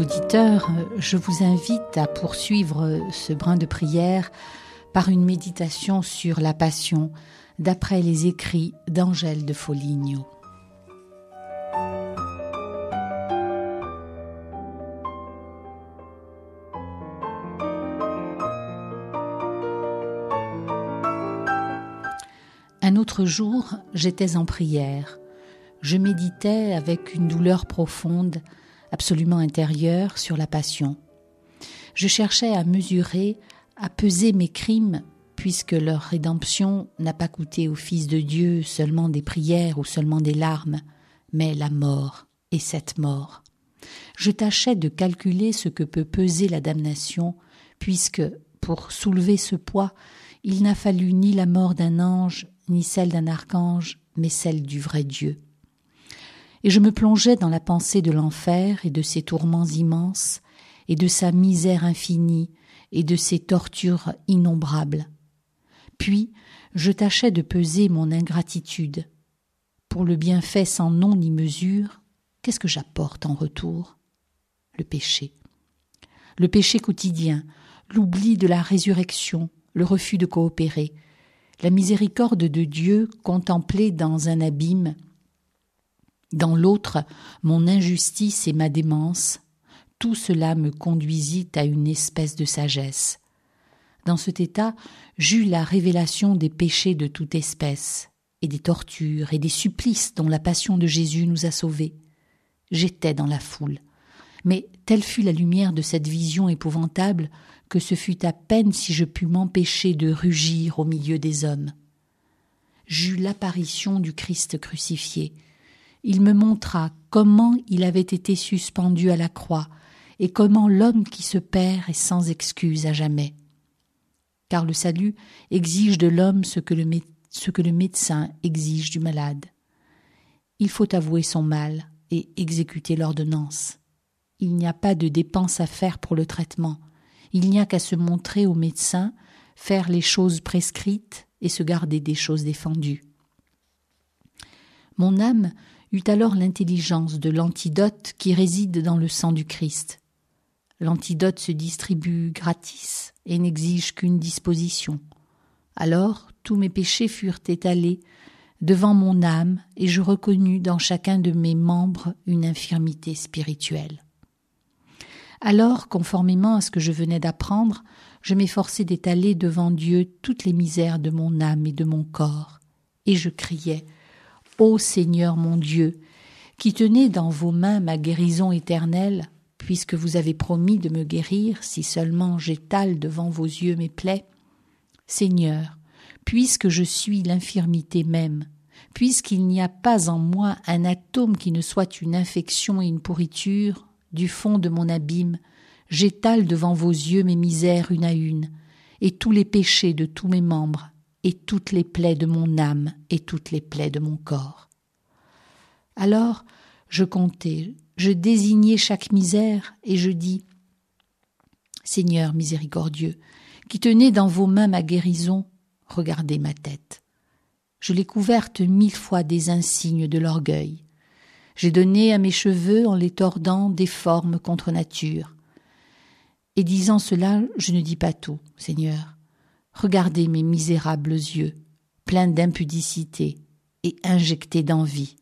auditeurs, je vous invite à poursuivre ce brin de prière par une méditation sur la Passion d'après les écrits d'Angèle de Foligno. Un autre jour, j'étais en prière. Je méditais avec une douleur profonde, absolument intérieure, sur la Passion. Je cherchais à mesurer, à peser mes crimes, puisque leur rédemption n'a pas coûté au Fils de Dieu seulement des prières ou seulement des larmes, mais la mort, et cette mort. Je tâchais de calculer ce que peut peser la damnation, puisque, pour soulever ce poids, il n'a fallu ni la mort d'un ange, ni celle d'un archange, mais celle du vrai Dieu. Et je me plongeais dans la pensée de l'enfer et de ses tourments immenses, et de sa misère infinie, et de ses tortures innombrables. Puis, je tâchais de peser mon ingratitude. Pour le bienfait sans nom ni mesure, qu'est-ce que j'apporte en retour ? Le péché. Le péché quotidien, l'oubli de la résurrection, le refus de coopérer, la miséricorde de Dieu contemplée dans un abîme, dans l'autre, mon injustice et ma démence, tout cela me conduisit à une espèce de sagesse. Dans cet état, j'eus la révélation des péchés de toute espèce, et des tortures et des supplices dont la passion de Jésus nous a sauvés. J'étais dans la foule, mais telle fut la lumière de cette vision épouvantable que ce fut à peine si je pus m'empêcher de rugir au milieu des hommes. J'eus l'apparition du Christ crucifié. Il me montra comment il avait été suspendu à la croix et comment l'homme qui se perd est sans excuse à jamais. Car le salut exige de l'homme ce que le médecin exige du malade. Il faut avouer son mal et exécuter l'ordonnance. Il n'y a pas de dépense à faire pour le traitement. Il n'y a qu'à se montrer au médecin, faire les choses prescrites et se garder des choses défendues. Mon âme eut alors l'intelligence de l'antidote qui réside dans le sang du Christ. L'antidote se distribue gratis et n'exige qu'une disposition. Alors tous mes péchés furent étalés devant mon âme et je reconnus dans chacun de mes membres une infirmité spirituelle. Alors, conformément à ce que je venais d'apprendre, je m'efforçai d'étaler devant Dieu toutes les misères de mon âme et de mon corps, et je criais « Ô Seigneur mon Dieu, qui tenez dans vos mains ma guérison éternelle, puisque vous avez promis de me guérir si seulement j'étale devant vos yeux mes plaies. Seigneur, puisque je suis l'infirmité même, puisqu'il n'y a pas en moi un atome qui ne soit une infection et une pourriture, du fond de mon abîme, j'étale devant vos yeux mes misères une à une, et tous les péchés de tous mes membres, et toutes les plaies de mon âme, et toutes les plaies de mon corps. » Alors, je comptai, je désignai chaque misère, et je dis « Seigneur miséricordieux, qui tenez dans vos mains ma guérison, regardez ma tête. Je l'ai couverte 1000 fois des insignes de l'orgueil. J'ai donné à mes cheveux, en les tordant, des formes contre nature. Et disant cela, je ne dis pas tout, Seigneur. Regardez mes misérables yeux, pleins d'impudicité et injectés d'envie.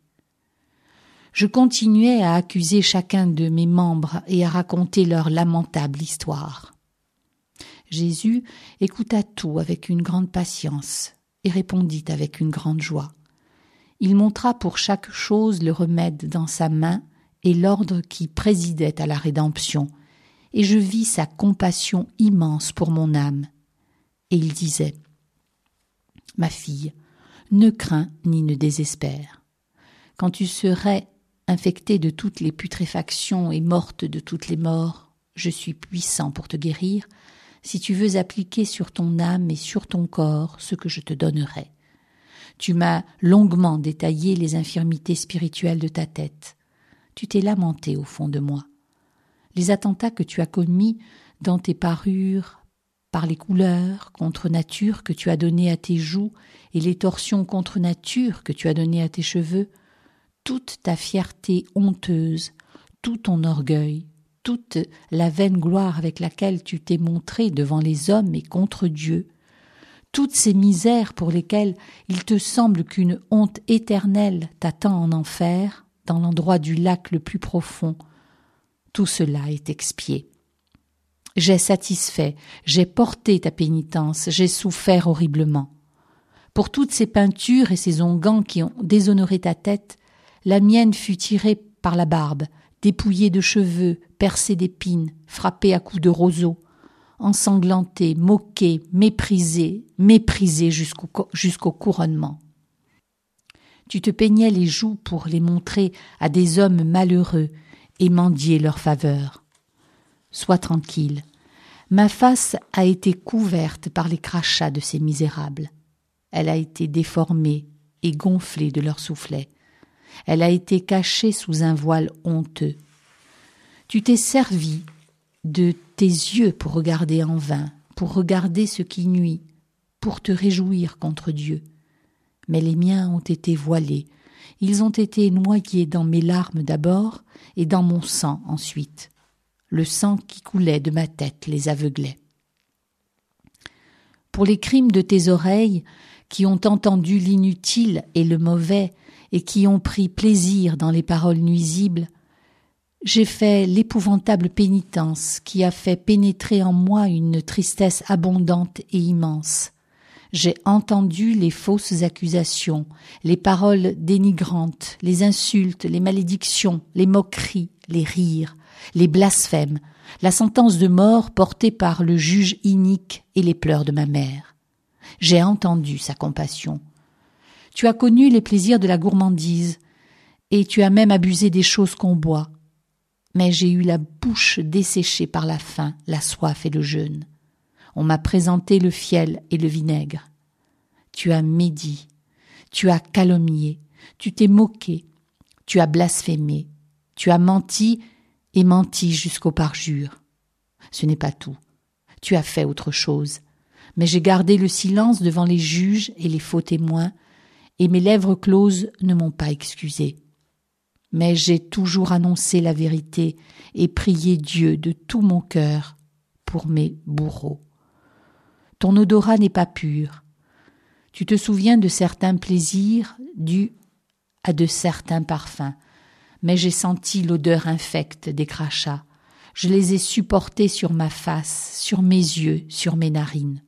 Je continuais à accuser chacun de mes membres et à raconter leur lamentable histoire. Jésus écouta tout avec une grande patience et répondit avec une grande joie. Il montra pour chaque chose le remède dans sa main et l'ordre qui présidait à la rédemption, et je vis sa compassion immense pour mon âme. Et il disait « Ma fille, ne crains ni ne désespère. Quand tu serais infectée de toutes les putréfactions et morte de toutes les morts, je suis puissant pour te guérir, si tu veux appliquer sur ton âme et sur ton corps ce que je te donnerai. Tu m'as longuement détaillé les infirmités spirituelles de ta tête. Tu t'es lamenté au fond de moi. Les attentats que tu as commis dans tes parures, par les couleurs contre nature que tu as données à tes joues et les torsions contre nature que tu as données à tes cheveux, toute ta fierté honteuse, tout ton orgueil, toute la vaine gloire avec laquelle tu t'es montré devant les hommes et contre Dieu, toutes ces misères pour lesquelles il te semble qu'une honte éternelle t'attend en enfer, dans l'endroit du lac le plus profond, tout cela est expié. J'ai satisfait, j'ai porté ta pénitence, j'ai souffert horriblement. Pour toutes ces peintures et ces onguents qui ont déshonoré ta tête, la mienne fut tirée par la barbe, dépouillée de cheveux, percée d'épines, frappée à coups de roseau, ensanglantée, moquée, méprisée jusqu'au couronnement. Tu te peignais les joues pour les montrer à des hommes malheureux et mendier leur faveur. Sois tranquille, ma face a été couverte par les crachats de ces misérables. Elle a été déformée et gonflée de leurs soufflets. Elle a été cachée sous un voile honteux. Tu t'es servi de tes yeux pour regarder en vain, pour regarder ce qui nuit, pour te réjouir contre Dieu. Mais les miens ont été voilés, ils ont été noyés dans mes larmes d'abord et dans mon sang ensuite. Le sang qui coulait de ma tête les aveuglait. Pour les crimes de tes oreilles, qui ont entendu l'inutile et le mauvais, et qui ont pris plaisir dans les paroles nuisibles, j'ai fait l'épouvantable pénitence qui a fait pénétrer en moi une tristesse abondante et immense. J'ai entendu les fausses accusations, les paroles dénigrantes, les insultes, les malédictions, les moqueries, les rires, les blasphèmes, la sentence de mort portée par le juge inique et les pleurs de ma mère. J'ai entendu sa compassion. Tu as connu les plaisirs de la gourmandise, et tu as même abusé des choses qu'on boit. Mais j'ai eu la bouche desséchée par la faim, la soif et le jeûne. On m'a présenté le fiel et le vinaigre. Tu as médit, tu as calomnié, tu t'es moqué, tu as blasphémé, tu as menti et menti jusqu'au parjure. Ce n'est pas tout. Tu as fait autre chose. Mais j'ai gardé le silence devant les juges et les faux témoins, et mes lèvres closes ne m'ont pas excusé. Mais j'ai toujours annoncé la vérité et prié Dieu de tout mon cœur pour mes bourreaux. Ton odorat n'est pas pur. Tu te souviens de certains plaisirs dus à de certains parfums, mais j'ai senti l'odeur infecte des crachats. Je les ai supportés sur ma face, sur mes yeux, sur mes narines.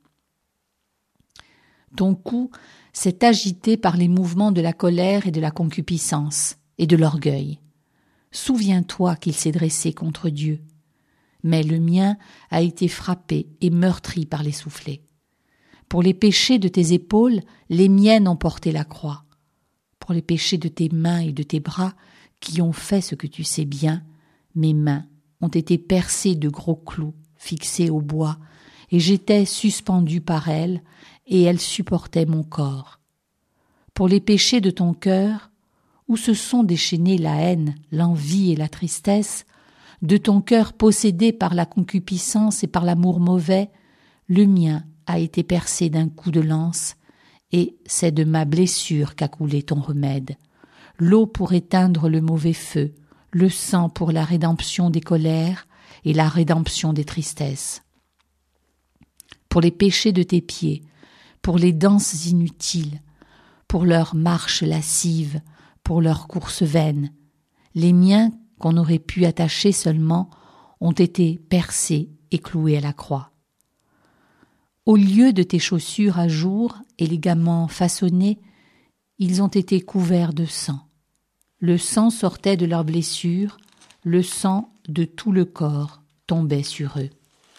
Ton cou s'est agité par les mouvements de la colère et de la concupiscence et de l'orgueil. Souviens-toi qu'il s'est dressé contre Dieu. Mais le mien a été frappé et meurtri par les soufflets. Pour les péchés de tes épaules, les miennes ont porté la croix. Pour les péchés de tes mains et de tes bras, qui ont fait ce que tu sais bien, mes mains ont été percées de gros clous fixés au bois, et j'étais suspendu par elles, et elles supportaient mon corps. Pour les péchés de ton cœur, où se sont déchaînées la haine, l'envie et la tristesse, de ton cœur possédé par la concupiscence et par l'amour mauvais, le mien a été percé d'un coup de lance, et c'est de ma blessure qu'a coulé ton remède. L'eau pour éteindre le mauvais feu, le sang pour la rédemption des colères et la rédemption des tristesses. Pour les péchés de tes pieds, pour les danses inutiles, pour leurs marches lascives, pour leurs courses vaines, les miens qu'on aurait pu attacher seulement ont été percés et cloués à la croix. Au lieu de tes chaussures à jour et ligaments façonnés, ils ont été couverts de sang. Le sang sortait de leurs blessures, le sang de tout le corps tombait sur eux.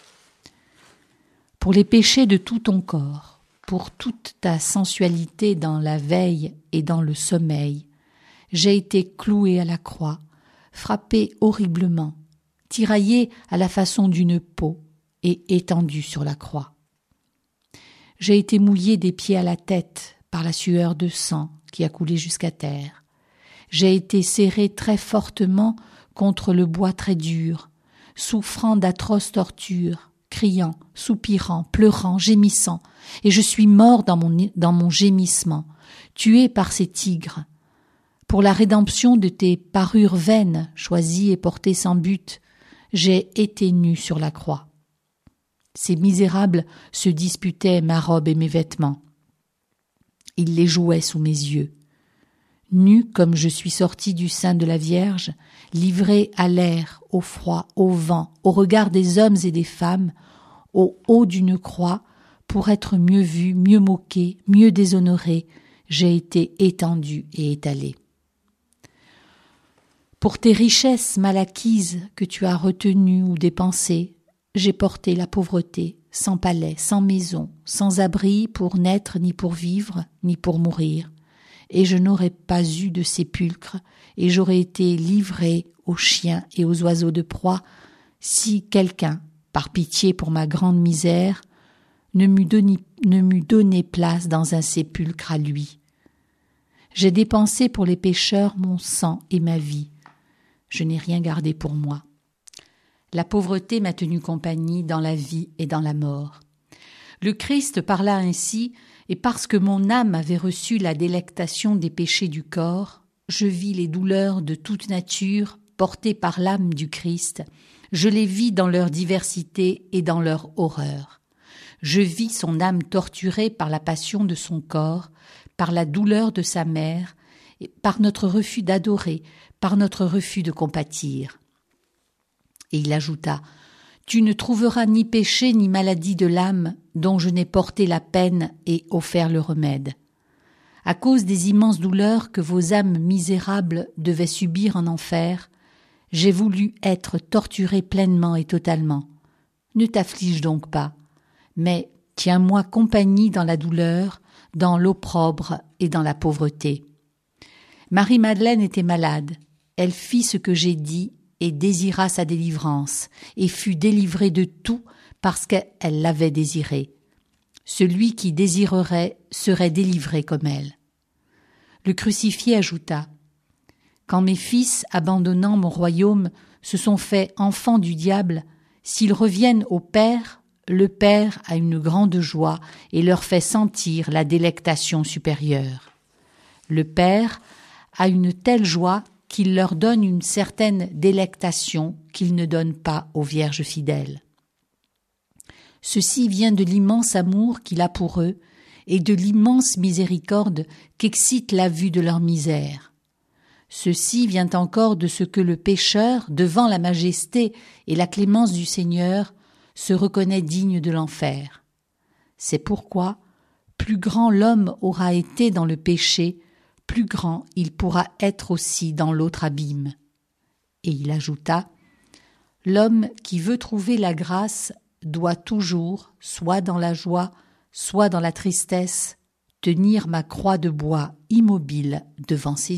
Pour les péchés de tout ton corps, pour toute ta sensualité dans la veille et dans le sommeil, j'ai été cloué à la croix, frappé horriblement, tiraillé à la façon d'une peau et étendu sur la croix. J'ai été mouillé des pieds à la tête par la sueur de sang qui a coulé jusqu'à terre. J'ai été serré très fortement contre le bois très dur, souffrant d'atroces tortures, criant, soupirant, pleurant, gémissant, et je suis mort dans mon gémissement, tué par ces tigres. Pour la rédemption de tes parures vaines, choisies et portées sans but, j'ai été nu sur la croix. Ces misérables se disputaient ma robe et mes vêtements. Ils les jouaient sous mes yeux. Nu comme je suis sorti du sein de la Vierge, livré à l'air, au froid, au vent, au regard des hommes et des femmes, au haut d'une croix, pour être mieux vu, mieux moqué, mieux déshonoré, j'ai été étendu et étalé. Pour tes richesses mal acquises que tu as retenues ou dépensées, j'ai porté la pauvreté, sans palais, sans maison, sans abri pour naître ni pour vivre, ni pour mourir. Et je n'aurais pas eu de sépulcre, et j'aurais été livré aux chiens et aux oiseaux de proie, si quelqu'un, par pitié pour ma grande misère, ne m'eût donné place dans un sépulcre à lui. J'ai dépensé pour les pécheurs mon sang et ma vie. Je n'ai rien gardé pour moi. La pauvreté m'a tenu compagnie dans la vie et dans la mort. Le Christ parla ainsi, et parce que mon âme avait reçu la délectation des péchés du corps, je vis les douleurs de toute nature portées par l'âme du Christ. Je les vis dans leur diversité et dans leur horreur. Je vis son âme torturée par la passion de son corps, par la douleur de sa mère, et par notre refus d'adorer, par notre refus de compatir. Et il ajouta, « Tu ne trouveras ni péché ni maladie de l'âme dont je n'ai porté la peine et offert le remède. À cause des immenses douleurs que vos âmes misérables devaient subir en enfer, j'ai voulu être torturé pleinement et totalement. Ne t'afflige donc pas, mais tiens-moi compagnie dans la douleur, dans l'opprobre et dans la pauvreté. » Marie-Madeleine était malade. Elle fit ce que j'ai dit et désira sa délivrance, et fut délivrée de tout parce qu'elle l'avait désiré. Celui qui désirerait serait délivré comme elle. Le crucifié ajouta, « Quand mes fils, abandonnant mon royaume, se sont faits enfants du diable, s'ils reviennent au Père, le Père a une grande joie et leur fait sentir la délectation supérieure. Le Père a une telle joie qu'il leur donne une certaine délectation qu'il ne donne pas aux vierges fidèles. Ceci vient de l'immense amour qu'il a pour eux et de l'immense miséricorde qu'excite la vue de leur misère. Ceci vient encore de ce que le pécheur, devant la majesté et la clémence du Seigneur, se reconnaît digne de l'enfer. C'est pourquoi, plus grand l'homme aura été dans le péché, plus grand il pourra être aussi dans l'autre abîme. Et il ajouta, « L'homme qui veut trouver la grâce doit toujours, soit dans la joie, soit dans la tristesse, tenir ma croix de bois immobile devant ses yeux. »